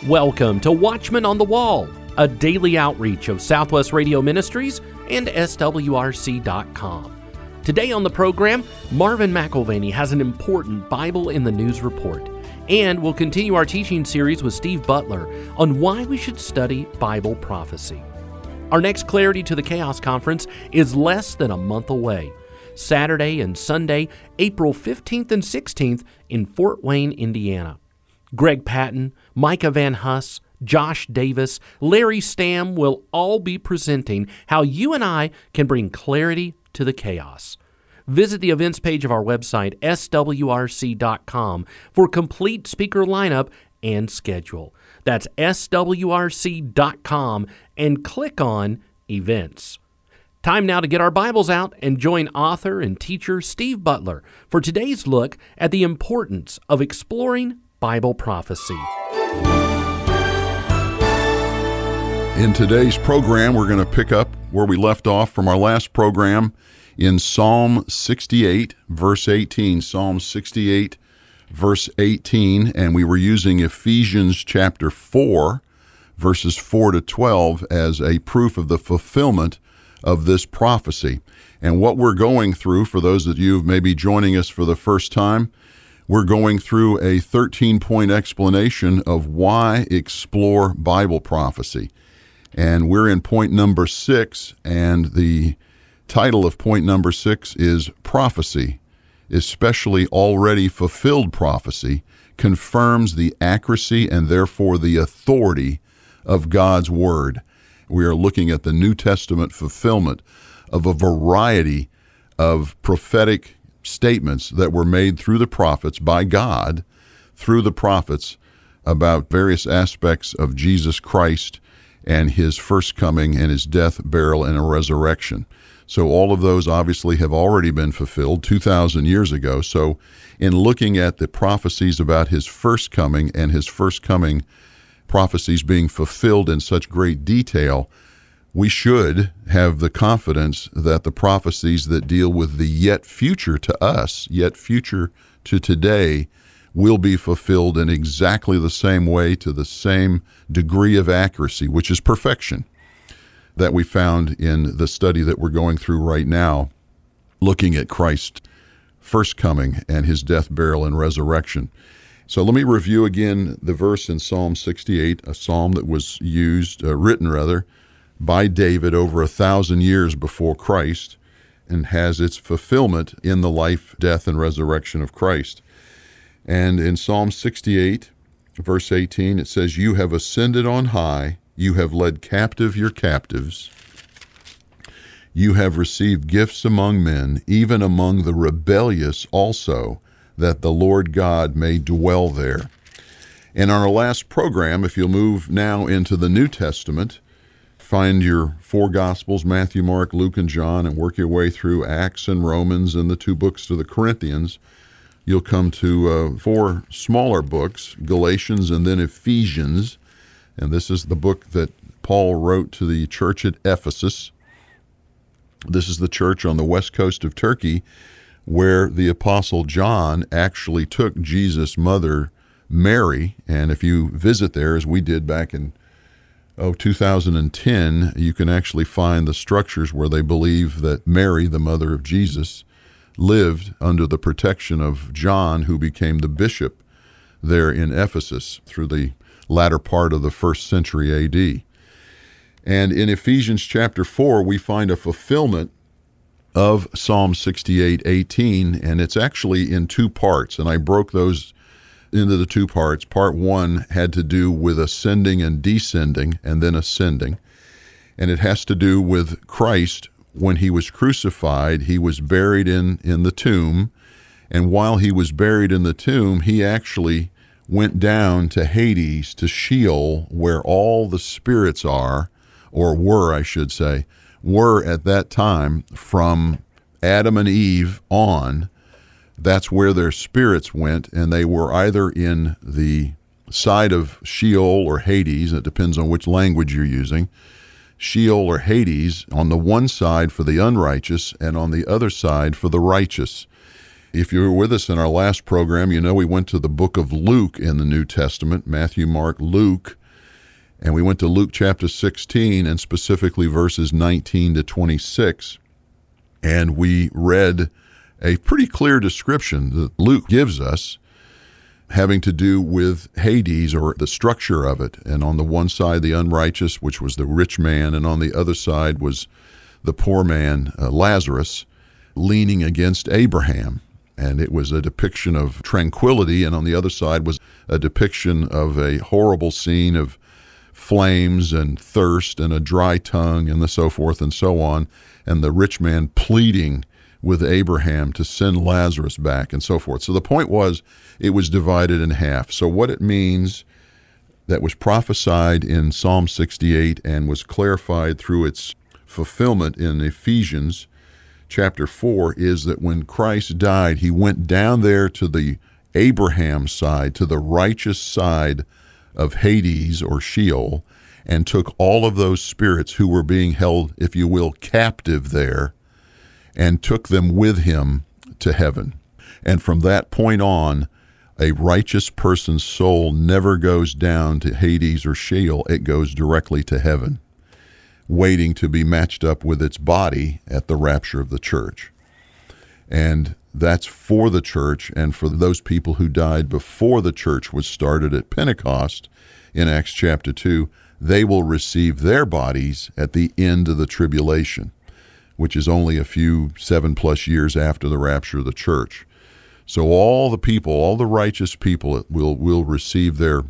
Welcome to Watchman on the Wall, a daily outreach of Southwest Radio Ministries and SWRC.com. Today on the program, Marvin McIlvaney has an important Bible in the News report, and we'll continue our teaching series with Steve Butler on why we should study Bible prophecy. Our next Clarity to the Chaos conference is less than a month away, Saturday and Sunday, April 15th and 16th in Fort Wayne, Indiana. Greg Patton, Micah Van Huss, Josh Davis, Larry Stamm will all be presenting how you and I can bring clarity to the chaos. Visit the events page of our website, swrc.com, for complete speaker lineup and schedule. That's swrc.com and click on Events. Time now to get our Bibles out and join author and teacher Steve Butler for today's look at the importance of exploring Bible prophecy. In today's program, we're going to pick up where we left off from our last program in Psalm 68, verse 18. Psalm 68, verse 18, and we were using Ephesians chapter 4, verses 4 to 12 as a proof of the fulfillment of this prophecy. And what we're going through, for those of you who may be joining us for the first time, we're going through a 13-point explanation of why explore Bible prophecy. And we're in point number 6, and the title of point number 6 is Prophecy, especially already fulfilled prophecy, confirms the accuracy and therefore the authority of God's Word. We are looking at the New Testament fulfillment of a variety of prophetic statements that were made through the prophets by God, through the prophets, about various aspects of Jesus Christ and his first coming and his death, burial, and a resurrection. So all of those obviously have already been fulfilled 2,000 years ago. So in looking at the prophecies about his first coming and his first coming prophecies being fulfilled in such great detail, we should have the confidence that the prophecies that deal with the yet future to us, yet future to today, will be fulfilled in exactly the same way, to the same degree of accuracy, which is perfection, that we found in the study that we're going through right now, looking at Christ's first coming and his death, burial, and resurrection. So let me review again the verse in Psalm 68, a psalm that was written by David over 1,000 years before Christ, and has its fulfillment in the life, death, and resurrection of Christ. And in Psalm 68, verse 18, it says, "You have ascended on high, you have led captive your captives. You have received gifts among men, even among the rebellious also, that the Lord God may dwell there." And on our last program, if you'll move now into the New Testament, find your 4 Gospels, Matthew, Mark, Luke, and John, and work your way through Acts and Romans and the 2 books to the Corinthians, you'll come to 4 smaller books, Galatians and then Ephesians. And this is the book that Paul wrote to the church at Ephesus. This is the church on the west coast of Turkey where the Apostle John actually took Jesus' mother, Mary. And if you visit there, as we did back in 2010, you can actually find the structures where they believe that Mary, the mother of Jesus, lived under the protection of John, who became the bishop there in Ephesus through the latter part of the 1st century A.D. And in Ephesians chapter 4, we find a fulfillment of Psalm 68:18, and it's actually in 2 parts, and I broke those into the 2 parts. Part 1 had to do with ascending and descending, and then ascending. And it has to do with Christ. When he was crucified, he was buried in the tomb. And while he was buried in the tomb, he actually went down to Hades, to Sheol, where all the spirits are, or were, I should say, were at that time from Adam and Eve on. That's where their spirits went, and they were either in the side of Sheol or Hades, it depends on which language you're using, Sheol or Hades, on the one side for the unrighteous and on the other side for the righteous. If you were with us in our last program, you know we went to the book of Luke in the New Testament, Matthew, Mark, Luke, And we went to Luke chapter 16 and specifically verses 19 to 26. And we read a pretty clear description that Luke gives us having to do with Hades, or the structure of it. And on the one side, the unrighteous, which was the rich man, and on the other side was the poor man, Lazarus, leaning against Abraham. And it was a depiction of tranquility, and on the other side was a depiction of a horrible scene of flames and thirst and a dry tongue and so forth and so on, and the rich man pleading with Abraham to send Lazarus back and so forth. So the point was, it was divided in half. So what it means that was prophesied in Psalm 68 and was clarified through its fulfillment in Ephesians chapter 4 is that when Christ died, he went down there to the Abraham side, to the righteous side of Hades or Sheol, and took all of those spirits who were being held, if you will, captive there, and took them with him to heaven. And from that point on, a righteous person's soul never goes down to Hades or Sheol. It goes directly to heaven, waiting to be matched up with its body at the rapture of the church. And that's for the church and for those people who died before the church was started at Pentecost in Acts chapter 2. They will receive their bodies at the end of the tribulation, which is only a few 7+ years after the rapture of the church. So all the people, all the righteous people will receive their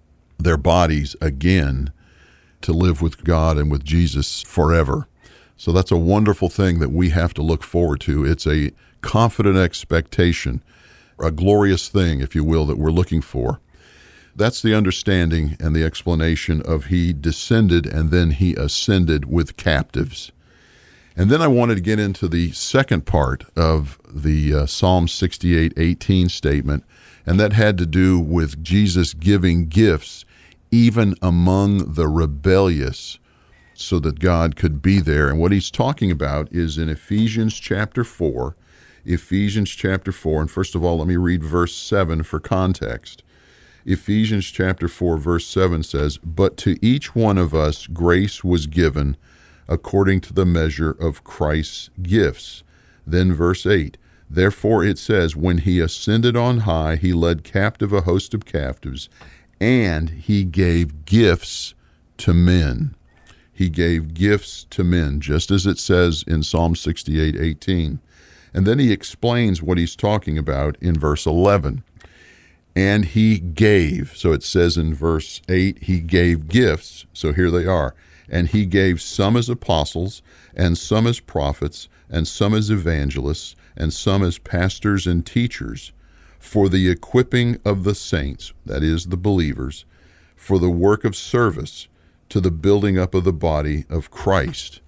bodies again to live with God and with Jesus forever. So that's a wonderful thing that we have to look forward to. It's a confident expectation, a glorious thing, if you will, that we're looking for. That's the understanding and the explanation of he descended and then he ascended with captives. And then I wanted to get into the second part of the Psalm 68:18 statement, and that had to do with Jesus giving gifts even among the rebellious so that God could be there. And what he's talking about is in Ephesians chapter 4. Ephesians chapter 4, and first of all, let me read verse 7 for context. Ephesians chapter 4, verse 7 says, "But to each one of us grace was given according to the measure of Christ's gifts." Then verse 8, "Therefore it says, when he ascended on high, he led captive a host of captives, and he gave gifts to men." He gave gifts to men, just as it says in Psalm 68:18. And then he explains what he's talking about in verse 11. And he gave, so it says in verse 8, he gave gifts, so here they are. And he gave some as apostles, and some as prophets, and some as evangelists, and some as pastors and teachers, for the equipping of the saints, that is, the believers, for the work of service, to the building up of the body of Christ.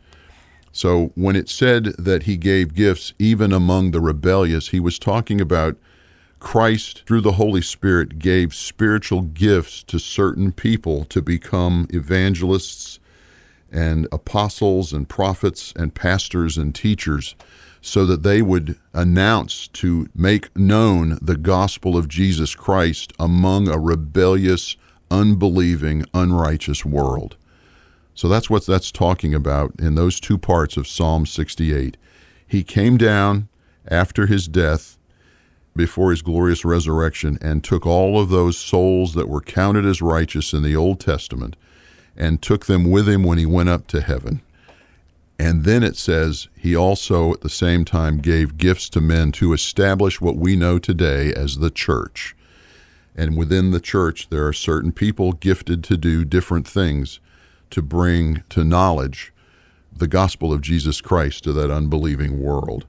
So when it said that he gave gifts even among the rebellious, he was talking about Christ, through the Holy Spirit, gave spiritual gifts to certain people to become evangelists and apostles and prophets and pastors and teachers, so that they would announce, to make known the gospel of Jesus Christ among a rebellious, unbelieving, unrighteous world. So that's what that's talking about in those two parts of Psalm 68. He came down after his death, before his glorious resurrection, and took all of those souls that were counted as righteous in the Old Testament and took them with him when he went up to heaven. And then it says he also at the same time gave gifts to men to establish what we know today as the church. And within the church, there are certain people gifted to do different things to bring to knowledge the gospel of Jesus Christ to that unbelieving world.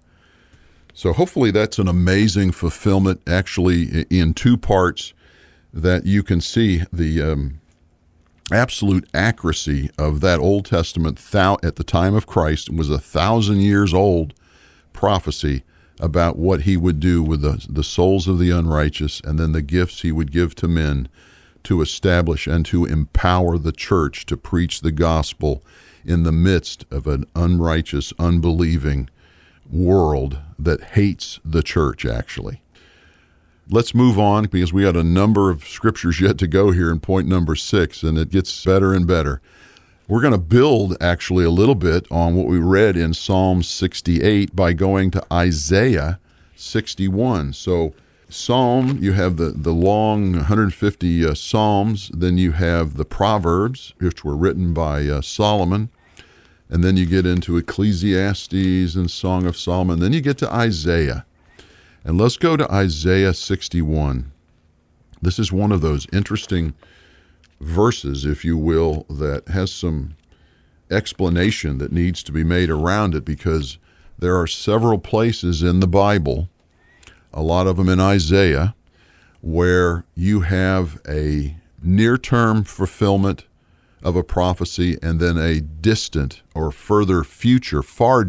So hopefully that's an amazing fulfillment, actually in two parts, that you can see the absolute accuracy of that Old Testament at the time of Christ. It was 1,000 years old prophecy about what he would do with the souls of the unrighteous, and then the gifts he would give to men to establish and to empower the church to preach the gospel in the midst of an unrighteous, unbelieving world that hates the church, actually. let's move on because we got a number of scriptures yet to go here in point number 6, and it gets better and better. We're going to build actually a little bit on what we read in Psalm 68 by going to Isaiah 61. So Psalm, you have the long 150 Psalms, then you have the Proverbs, which were written by Solomon, and then you get into Ecclesiastes and Song of Solomon, then you get to Isaiah. And let's go to Isaiah 61. This is one of those interesting verses, if you will, that has some explanation that needs to be made around it, because there are several places in the Bible, a lot of them in Isaiah, where you have a near-term fulfillment of a prophecy and then a distant or further future, far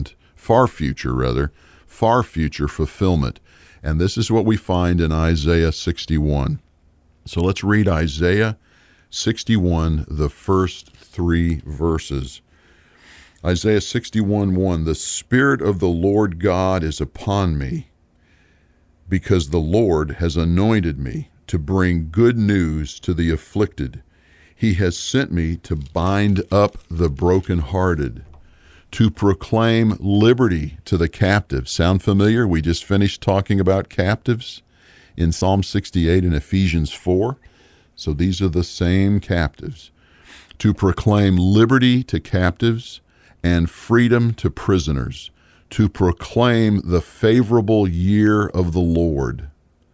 future fulfillment. And this is what we find in Isaiah 61. So let's read Isaiah 61, the first 3 verses. Isaiah 61:1, "The Spirit of the Lord God is upon me, because the Lord has anointed me to bring good news to the afflicted. He has sent me to bind up the brokenhearted, to proclaim liberty to the captives." Sound familiar? We just finished talking about captives in Psalm 68 and Ephesians 4. So these are the same captives. "To proclaim liberty to captives and freedom to prisoners, to proclaim the favorable year of the Lord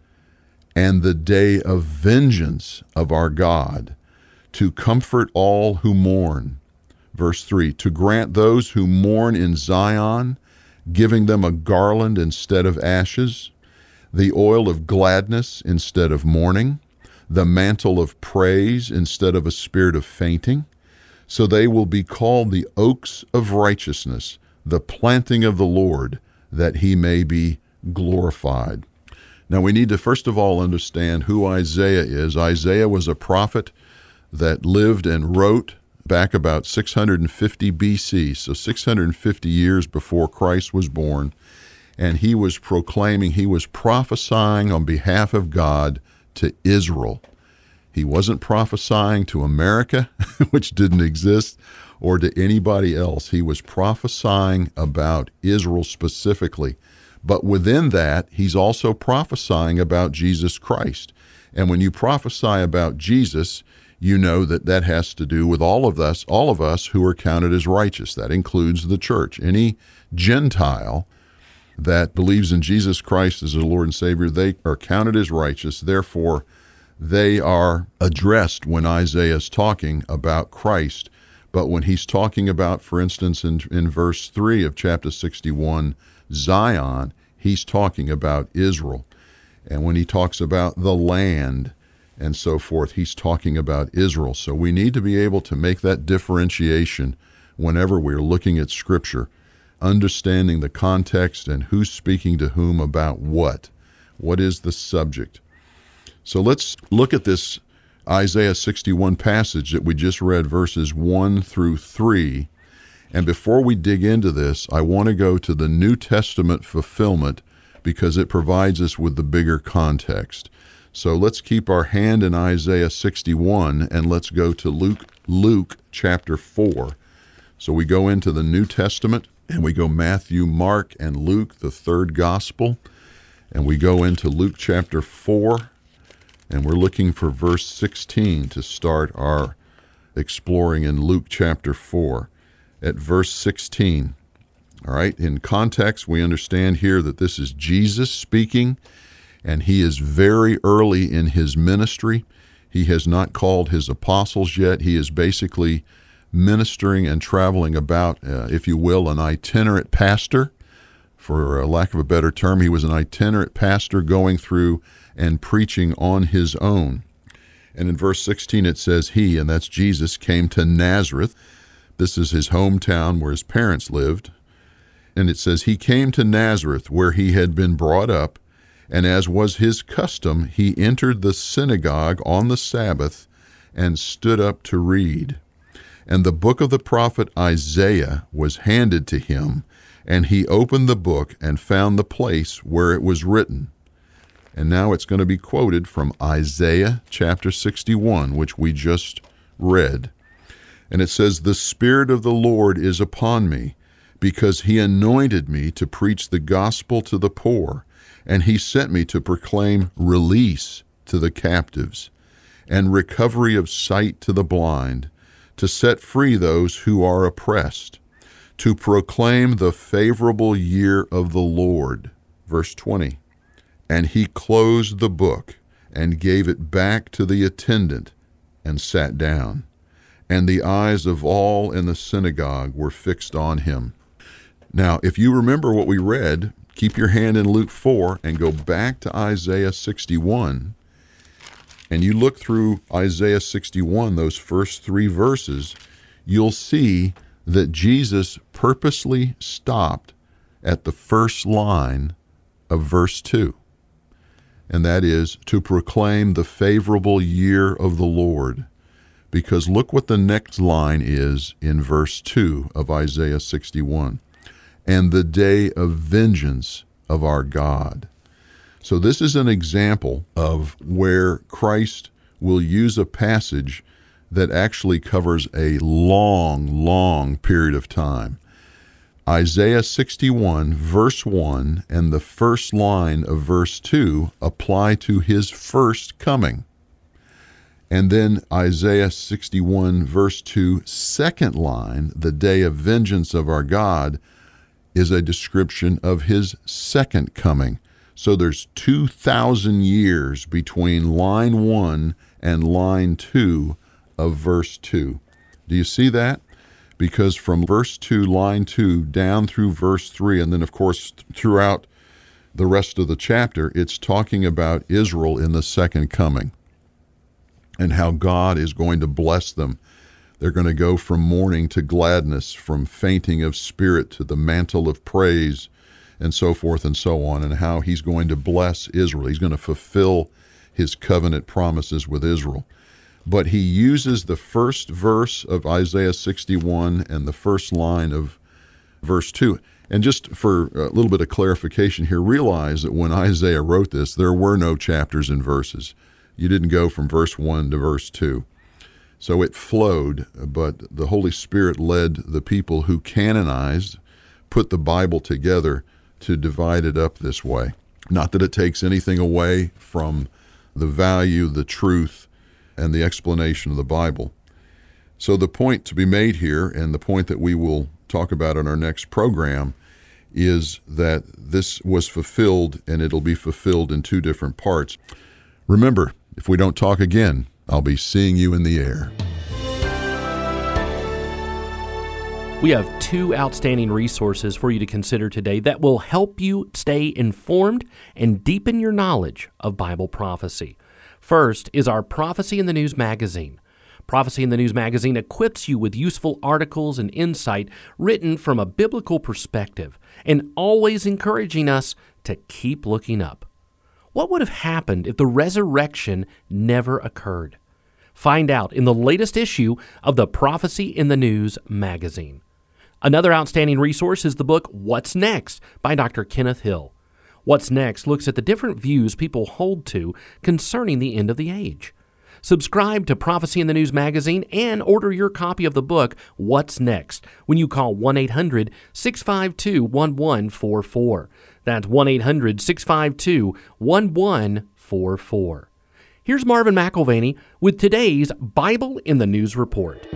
and the day of vengeance of our God, to comfort all who mourn." Verse 3, "To grant those who mourn in Zion, giving them a garland instead of ashes, the oil of gladness instead of mourning, the mantle of praise instead of a spirit of fainting. So they will be called the oaks of righteousness, the planting of the Lord, that he may be glorified." Now we need to first of all understand who Isaiah is. Isaiah was a prophet that lived and wrote back about 650 BC, so 650 years before Christ was born. And he was proclaiming, he was prophesying on behalf of God to Israel. He wasn't prophesying to America, which didn't exist, or to anybody else. He was prophesying about Israel specifically. But within that, he's also prophesying about Jesus Christ. And when you prophesy about Jesus, you know that that has to do with all of us who are counted as righteous. That includes the church. Any Gentile that believes in Jesus Christ as their Lord and Savior, they are counted as righteous. Therefore, they are addressed when Isaiah is talking about Christ. But when he's talking about, for instance, in verse 3 of chapter 61, Zion, he's talking about Israel. And when he talks about the land and so forth, he's talking about Israel. So we need to be able to make that differentiation whenever we're looking at Scripture, understanding the context and who's speaking to whom about what. What is the subject? So let's look at this Isaiah 61 passage that we just read, verses 1 through 3. And before we dig into this, I want to go to the New Testament fulfillment because it provides us with the bigger context. So let's keep our hand in Isaiah 61 and let's go to Luke chapter 4. So we go into the New Testament and we go Matthew, Mark, and Luke, the third gospel. And we go into Luke chapter 4. And we're looking for verse 16 to start our exploring in Luke chapter 4. At verse 16, all right, in context, we understand here that this is Jesus speaking, and he is very early in his ministry. He has not called his apostles yet. He is basically ministering and traveling about, if you will, an itinerant pastor. For lack of a better term, he was an itinerant pastor going through and preaching on his own. And in verse 16 it says, he, and that's Jesus, came to Nazareth. This is his hometown where his parents lived. And it says, he came to Nazareth where he had been brought up, and as was his custom, he entered the synagogue on the Sabbath and stood up to read. And the book of the prophet Isaiah was handed to him, and he opened the book and found the place where it was written. And now it's going to be quoted from Isaiah chapter 61, which we just read. And it says, "The Spirit of the Lord is upon me, because he anointed me to preach the gospel to the poor, and he sent me to proclaim release to the captives, and recovery of sight to the blind, to set free those who are oppressed, to proclaim the favorable year of the Lord." Verse 20, "And he closed the book and gave it back to the attendant and sat down. And the eyes of all in the synagogue were fixed on him." Now, if you remember what we read, keep your hand in Luke 4 and go back to Isaiah 61, and you look through Isaiah 61, those first 3 verses, you'll see that Jesus purposely stopped at the first line of verse 2, and that is to proclaim the favorable year of the Lord. Because look what the next line is in verse 2 of Isaiah 61. "And the day of vengeance of our God." So this is an example of where Christ will use a passage that actually covers a long, long period of time. Isaiah 61, verse 1, and the first line of verse 2 apply to his first coming. And then Isaiah 61, verse 2, second line, "the day of vengeance of our God," is a description of his second coming. So there's 2,000 years between line 1 and line 2 of verse 2. Do you see that? Because from verse 2, line 2, down through verse 3, and then, of course, throughout the rest of the chapter, it's talking about Israel in the second coming and how God is going to bless them. They're going to go from mourning to gladness, from fainting of spirit to the mantle of praise, and so forth and so on, and how he's going to bless Israel. He's going to fulfill his covenant promises with Israel. But he uses the first verse of Isaiah 61 and the first line of verse 2. And just for a little bit of clarification here, realize that when Isaiah wrote this, there were no chapters and verses. You didn't go from verse 1 to verse 2. So it flowed, but the Holy Spirit led the people who canonized, put the Bible together to divide it up this way. Not that it takes anything away from the value, the truth, and the explanation of the Bible. So the point to be made here, and the point that we will talk about in our next program, is that this was fulfilled, and it'll be fulfilled in 2 different parts. Remember, if we don't talk again, I'll be seeing you in the air. We have 2 outstanding resources for you to consider today that will help you stay informed and deepen your knowledge of Bible prophecy. First is our Prophecy in the News magazine. Prophecy in the News magazine equips you with useful articles and insight written from a biblical perspective and always encouraging us to keep looking up. What would have happened if the resurrection never occurred? Find out in the latest issue of the Prophecy in the News magazine. Another outstanding resource is the book What's Next by Dr. Kenneth Hill. What's Next looks at the different views people hold to concerning the end of the age. Subscribe to Prophecy in the News magazine and order your copy of the book What's Next when you call 1-800-652-1144. That's 1-800-652-1144. Here's Marvin McIlvaney with today's Bible in the News report.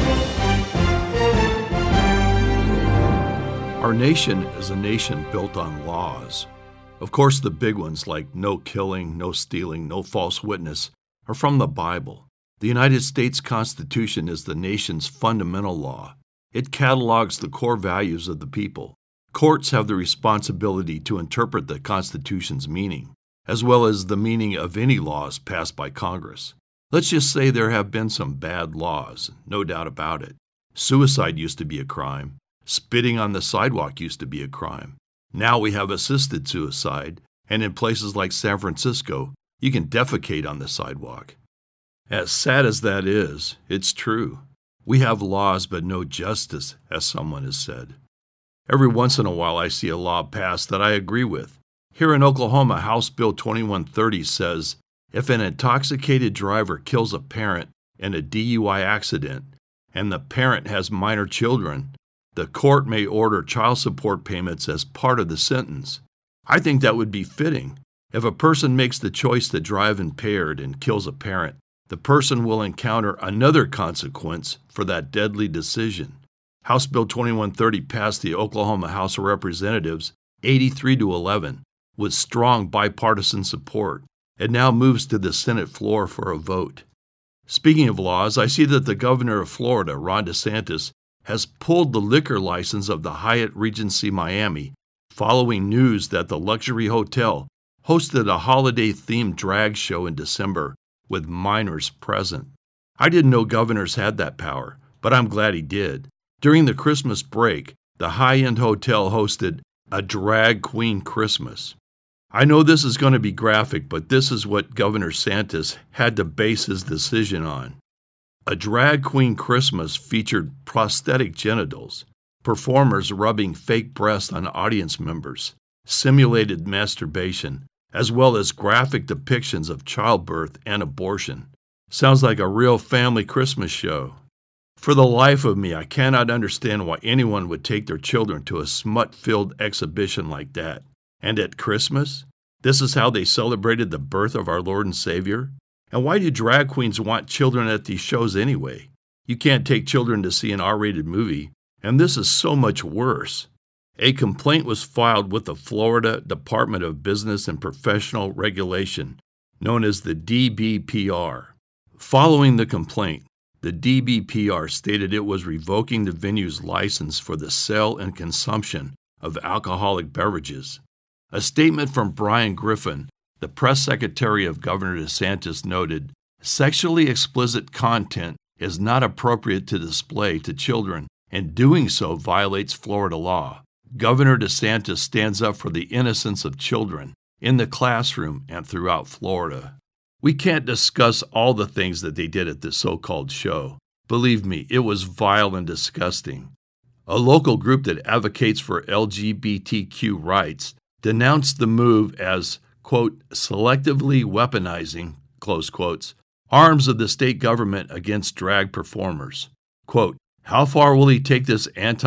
Our nation is a nation built on laws. Of course, the big ones like no killing, no stealing, no false witness are from the Bible. The United States Constitution is the nation's fundamental law. It catalogs the core values of the people. Courts have the responsibility to interpret the Constitution's meaning, as well as the meaning of any laws passed by Congress. Let's just say there have been some bad laws, no doubt about it. Suicide used to be a crime. Spitting on the sidewalk used to be a crime. Now we have assisted suicide, and in places like San Francisco, you can defecate on the sidewalk. As sad as that is, it's true. We have laws but no justice, as someone has said. Every once in a while I see a law passed that I agree with. Here in Oklahoma, House Bill 2130 says if an intoxicated driver kills a parent in a DUI accident and the parent has minor children, the court may order child support payments as part of the sentence. I think that would be fitting. If a person makes the choice to drive impaired and kills a parent, the person will encounter another consequence for that deadly decision. House Bill 2130 passed the Oklahoma House of Representatives 83-11 with strong bipartisan support. It now moves to the Senate floor for a vote. Speaking of laws, I see that the governor of Florida, Ron DeSantis, has pulled the liquor license of the Hyatt Regency Miami following news that the luxury hotel hosted a holiday-themed drag show in December with minors present. I didn't know governors had that power, but I'm glad he did. During the Christmas break, the high-end hotel hosted a drag queen Christmas. I know this is going to be graphic, but this is what Governor DeSantis had to base his decision on. A drag queen Christmas featured prosthetic genitals, performers rubbing fake breasts on audience members, simulated masturbation, as well as graphic depictions of childbirth and abortion. Sounds like a real family Christmas show. For the life of me, I cannot understand why anyone would take their children to a smut-filled exhibition like that. And at Christmas, this is how they celebrated the birth of our Lord and Savior? And why do drag queens want children at these shows anyway? You can't take children to see an R-rated movie, and this is so much worse. A complaint was filed with the Florida Department of Business and Professional Regulation, known as the DBPR. Following the complaint, the DBPR stated it was revoking the venue's license for the sale and consumption of alcoholic beverages. A statement from Brian Griffin, the press secretary of Governor DeSantis, noted, "Sexually explicit content is not appropriate to display to children, and doing so violates Florida law. Governor DeSantis stands up for the innocence of children in the classroom and throughout Florida." We can't discuss all the things that they did at this so-called show. Believe me, it was vile and disgusting. A local group that advocates for LGBTQ rights denounced the move as, quote, selectively weaponizing, close quotes, arms of the state government against drag performers. Quote, how far will he take this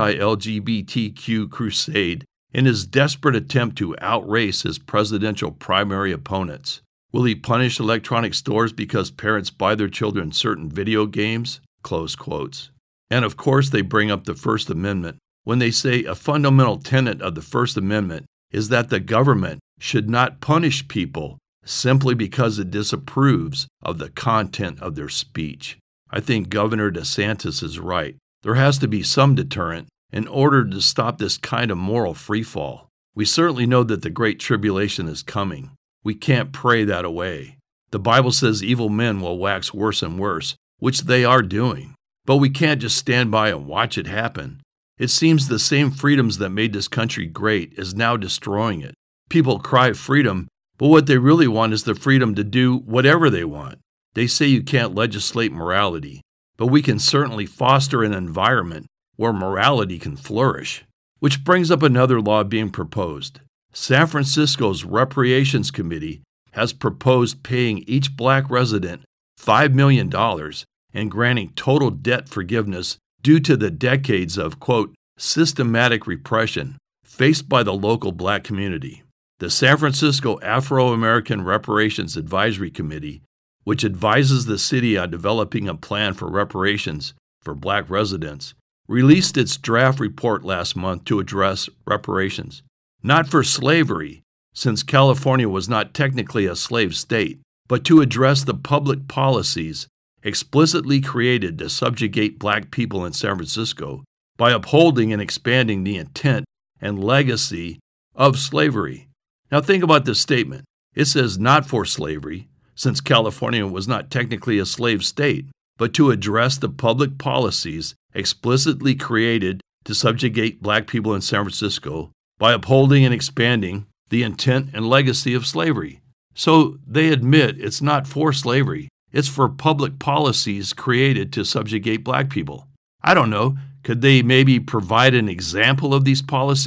anti-LGBTQ crusade in his desperate attempt to outrace his presidential primary opponents? Will he punish electronic stores because parents buy their children certain video games? Close quotes. And of course they bring up the First Amendment when they say a fundamental tenet of the First Amendment is that the government should not punish people simply because it disapproves of the content of their speech. I think Governor DeSantis is right. There has to be some deterrent in order to stop this kind of moral freefall. We certainly know that the Great Tribulation is coming. We can't pray that away. The Bible says evil men will wax worse and worse, which they are doing. But we can't just stand by and watch it happen. It seems the same freedoms that made this country great is now destroying it. People cry freedom, but what they really want is the freedom to do whatever they want. They say you can't legislate morality, but we can certainly foster an environment where morality can flourish. Which brings up another law being proposed. San Francisco's Reparations Committee has proposed paying each black resident $5 million and granting total debt forgiveness due to the decades of, quote, systematic repression faced by the local black community. The San Francisco Afro-American Reparations Advisory Committee, which advises the city on developing a plan for reparations for black residents, released its draft report last month to address reparations. Not for slavery, since California was not technically a slave state, but to address the public policies explicitly created to subjugate black people in San Francisco by upholding and expanding the intent and legacy of slavery. Now think about this statement. It says not for slavery, since California was not technically a slave state, but to address the public policies explicitly created to subjugate black people in San Francisco by upholding and expanding the intent and legacy of slavery. So they admit it's not for slavery, it's for public policies created to subjugate black people. I don't know, could they maybe provide an example of these policies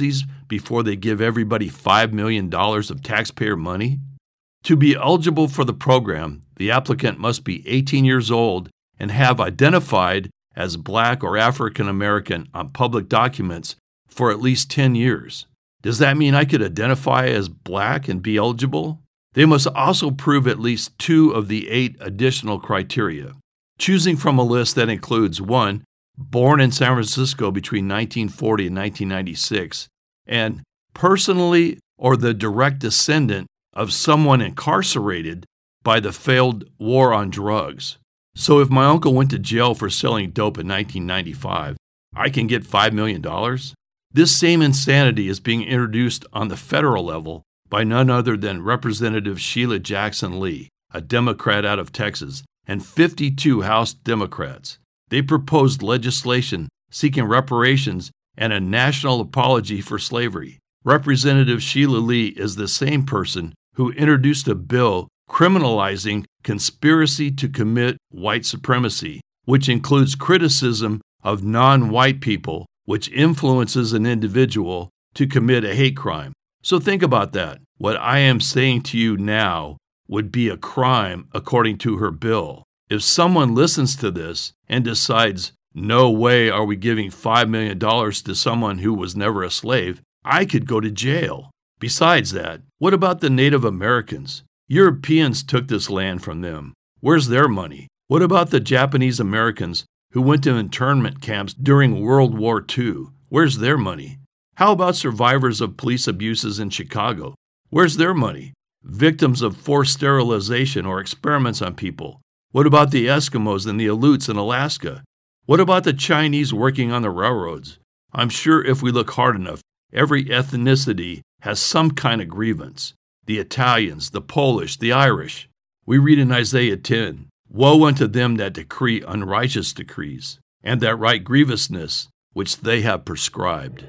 before they give everybody $5 million of taxpayer money? To be eligible for the program, the applicant must be 18 years old and have identified as Black or African American on public documents for at least 10 years. Does that mean I could identify as Black and be eligible? They must also prove at least 2 of the 8 additional criteria. Choosing from a list that includes 1, born in San Francisco between 1940 and 1996, and personally or the direct descendant of someone incarcerated by the failed war on drugs. So if my uncle went to jail for selling dope in 1995, I can get $5 million? This same insanity is being introduced on the federal level by none other than Representative Sheila Jackson Lee, a Democrat out of Texas, and 52 House Democrats. They proposed legislation seeking reparations and a national apology for slavery. Representative Sheila Lee is the same person who introduced a bill criminalizing conspiracy to commit white supremacy, which includes criticism of non-white people, which influences an individual to commit a hate crime. So think about that. What I am saying to you now would be a crime according to her bill. If someone listens to this and decides, no way are we giving $5 million to someone who was never a slave, I could go to jail. Besides that, what about the Native Americans? Europeans took this land from them. Where's their money? What about the Japanese Americans who went to internment camps during World War II? Where's their money? How about survivors of police abuses in Chicago? Where's their money? Victims of forced sterilization or experiments on people? What about the Eskimos and the Aleuts in Alaska? What about the Chinese working on the railroads? I'm sure if we look hard enough, every ethnicity has some kind of grievance. The Italians, the Polish, the Irish. We read in Isaiah 10, woe unto them that decree unrighteous decrees, and that write grievousness which they have prescribed.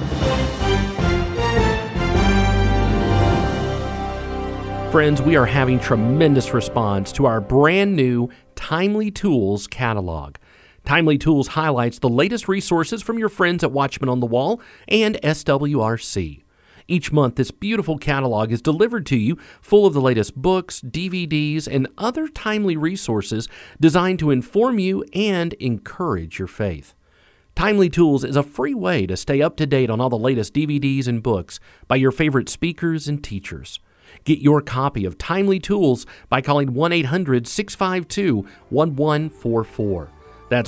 Friends, we are having tremendous response to our brand new Timely Tools catalog. Timely Tools highlights the latest resources from your friends at Watchmen on the Wall and SWRC. Each month, this beautiful catalog is delivered to you full of the latest books, DVDs, and other timely resources designed to inform you and encourage your faith. Timely Tools is a free way to stay up to date on all the latest DVDs and books by your favorite speakers and teachers. Get your copy of Timely Tools by calling 1-800-652-1144. That's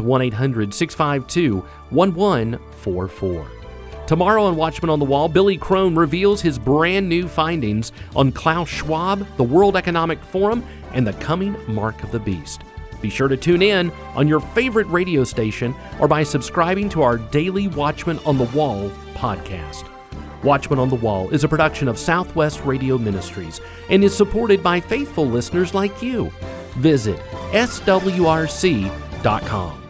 1-800-652-1144. Tomorrow on Watchmen on the Wall, Billy Crone reveals his brand new findings on Klaus Schwab, the World Economic Forum, and the coming mark of the beast. Be sure to tune in on your favorite radio station or by subscribing to our daily Watchmen on the Wall podcast. Watchmen on the Wall is a production of Southwest Radio Ministries and is supported by faithful listeners like you. Visit swrc.com.